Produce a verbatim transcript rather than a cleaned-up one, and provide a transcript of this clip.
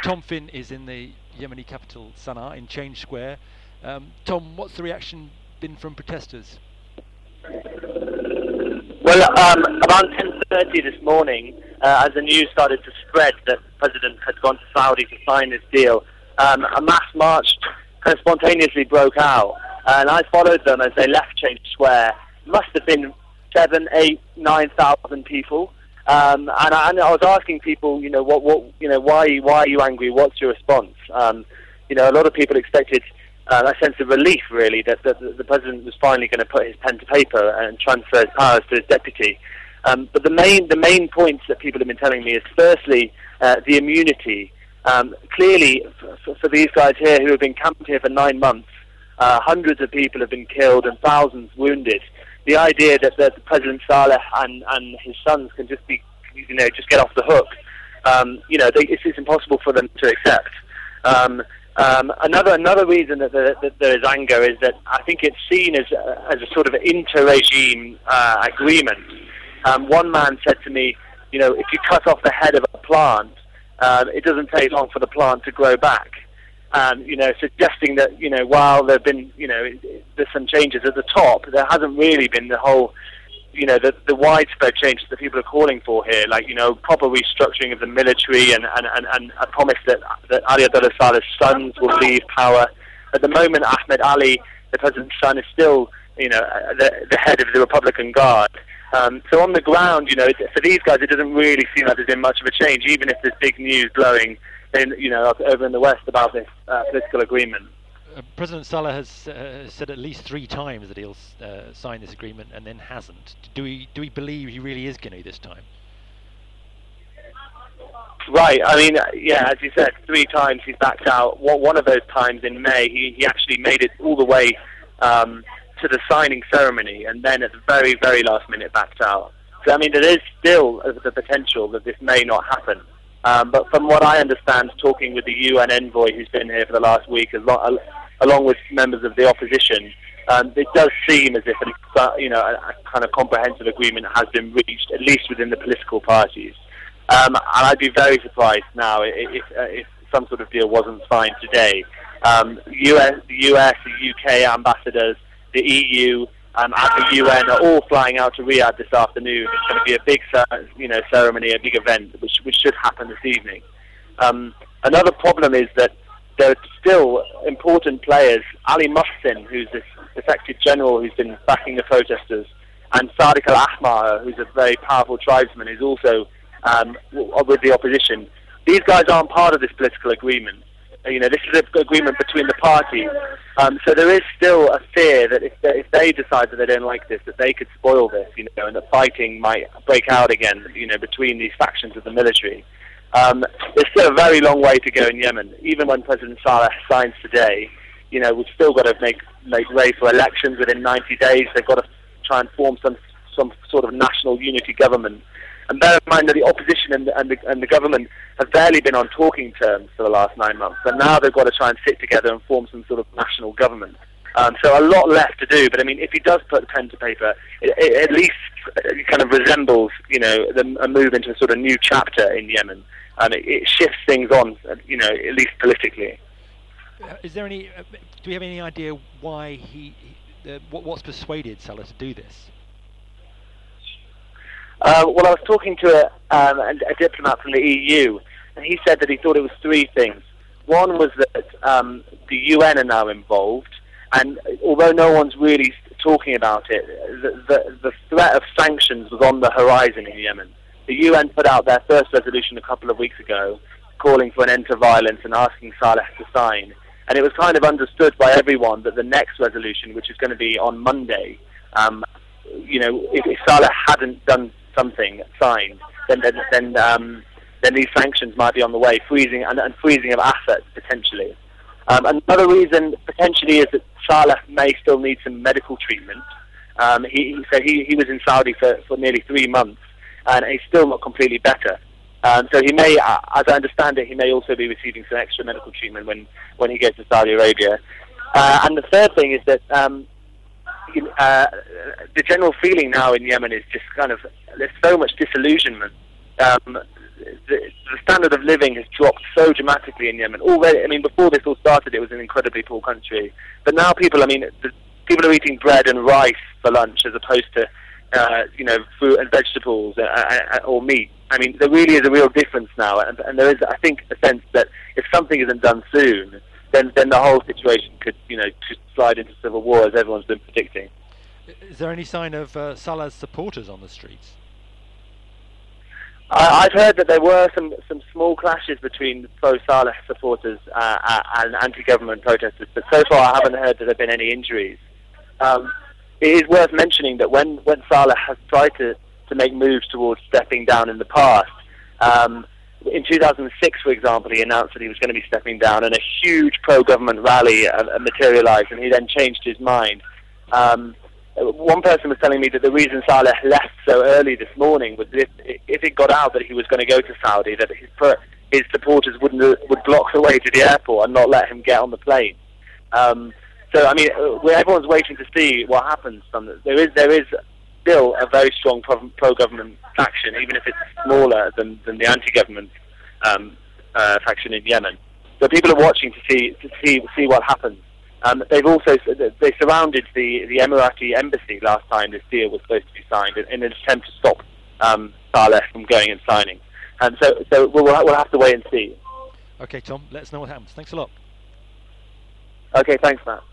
Tom Finn is in the Yemeni capital Sana'a in Change Square. Um, Tom, what's the reaction been from protesters? Well, um, around ten thirty this morning, uh, as the news started to spread that the president had gone to Saudi to sign this deal, um, a mass march kind of spontaneously broke out, and I followed them as they left Change Square. It must have been seven, eight, nine thousand people. Um, and, I, and I was asking people, you know, what, what, you know, why, why are you angry? What's your response? Um, you know, a lot of people expected uh, a sense of relief, really, that, that the president was finally going to put his pen to paper and transfer his powers to his deputy. Um, but the main, the main points that people have been telling me is, firstly, uh, the immunity. Um, clearly, for, for these guys here who have been camped here for nine months, uh, hundreds of people have been killed and thousands wounded. The idea that, that President Saleh and, and his sons can just be, you know, just get off the hook, um, you know, they, it's, it's impossible for them to accept. Um, um, another another reason that, the, that there is anger is that I think it's seen as a, as a sort of inter-regime uh, agreement. Um, one man said to me, you know, if you cut off the head of a plant, um, it doesn't take long for the plant to grow back. Um, you know, suggesting that, you know, while there have been, you know, there's some changes at the top, there hasn't really been the whole, you know, the, the widespread changes that people are calling for here, like, you know, proper restructuring of the military and, and, and, and a promise that, that Ali Abdullah Saleh's sons will leave power. At the moment, Ahmed Ali, the president's son, is still, you know, the, the head of the Republican Guard. Um, so on the ground, you know, for these guys, it doesn't really seem like there's been much of a change, even if there's big news blowing in, you know, over in the West about this uh, political agreement. Uh, President Saleh has uh, said at least three times that he'll uh, sign this agreement and then hasn't. Do we do we believe he really is going to this time? Right. I mean, yeah, as you said, three times he's backed out. One of those times in May, he, he actually made it all the way um, to the signing ceremony, and then at the very, very last minute backed out. So, I mean, there is still the potential that this may not happen. Um, but from what I understand, talking with the U N envoy who's been here for the last week, as lo- along with members of the opposition, um, it does seem as if a, you know, a, a kind of comprehensive agreement has been reached, at least within the political parties. Um, and I'd be very surprised now if, if, uh, if some sort of deal wasn't signed today. Um, U S, the U S, the U K ambassadors, the E U, Um, and the U N are all flying out to Riyadh this afternoon. It's going to be a big, you know, ceremony, a big event, which which should happen this evening. Um, another problem is that there are still important players. Ali Muhsin, who's this defected general who's been backing the protesters, and Sadiq al-Ahmar, who's a very powerful tribesman, who's also um, with the opposition. These guys aren't part of this political agreement. You know, this is an agreement between the parties. Um, so there is still a fear that if they, if they decide that they don't like this, that they could spoil this, you know, and that fighting might break out again, you know, between these factions of the military. Um, there's still a very long way to go in Yemen. Even when President Saleh signs today, you know, we've still got to make, make way for elections within ninety days. They've got to try and form some some sort of national unity government. And bear in mind that the opposition and the, and, the, and the government have barely been on talking terms for the last nine months. And now they've got to try and sit together and form some sort of national government. Um, so a lot left to do. But I mean, if he does put the pen to paper, it, it at least it kind of resembles, you know, the, a move into a sort of new chapter in Yemen. And it, it shifts things on, you know, at least politically. Is there any? Uh, do we have any idea why he? he uh, what, what's persuaded Saleh to do this? Uh, well, I was talking to a, um, a, a diplomat from the E U, and he said that he thought it was three things. One was that um, the U N are now involved, and although no one's really talking about it, the, the, the threat of sanctions was on the horizon in Yemen. The U N put out their first resolution a couple of weeks ago, calling for an end to violence and asking Saleh to sign. And it was kind of understood by everyone that the next resolution, which is going to be on Monday, um, you know, if, if Saleh hadn't done something signed, then then then, um, then these sanctions might be on the way, freezing and, and freezing of assets potentially. Um, another reason potentially is that Saleh may still need some medical treatment. Um, he, he said he, he was in Saudi for, for nearly three months, and he's still not completely better. Um, so he may, uh, as I understand it, he may also be receiving some extra medical treatment when, when he goes to Saudi Arabia. Uh, and the third thing is that um, uh, the general feeling now in Yemen is just kind of, there's so much disillusionment. Um, the, the standard of living has dropped so dramatically in Yemen. Already, I mean, before this all started, it was an incredibly poor country. But now people, I mean, the, people are eating bread and rice for lunch as opposed to, uh, you know, fruit and vegetables uh, uh, or meat. I mean, there really is a real difference now, and, and there is, I think, a sense that if something isn't done soon, then then the whole situation could, you know, could slide into civil war, as everyone's been predicting. Is there any sign of uh, Saleh's supporters on the streets? I, I've heard that there were some, some small clashes between pro-Saleh supporters uh, and anti-government protesters, but so far I haven't heard that there have been any injuries. Um, it is worth mentioning that when, when Saleh has tried to, to make moves towards stepping down in the past, um, in two thousand six, for example, he announced that he was going to be stepping down, and a huge pro-government rally uh, materialized, and he then changed his mind. Um, One person was telling me that the reason Saleh left so early this morning was that if, if it got out that he was going to go to Saudi, that his, his supporters wouldn't, would block the way to the airport and not let him get on the plane. Um, so, I mean, everyone's waiting to see what happens. From the, there is there is still a very strong pro- pro-government faction, even if it's smaller than, than the anti-government um, uh, faction in Yemen. So people are watching to see to see see what happens. Um, they've also they surrounded the, the Emirati embassy last time this deal was supposed to be signed in, in an attempt to stop um, Saleh from going and signing. And so so we'll we'll have to wait and see. Okay, Tom. Let us know what happens. Thanks a lot. Okay, thanks, Matt.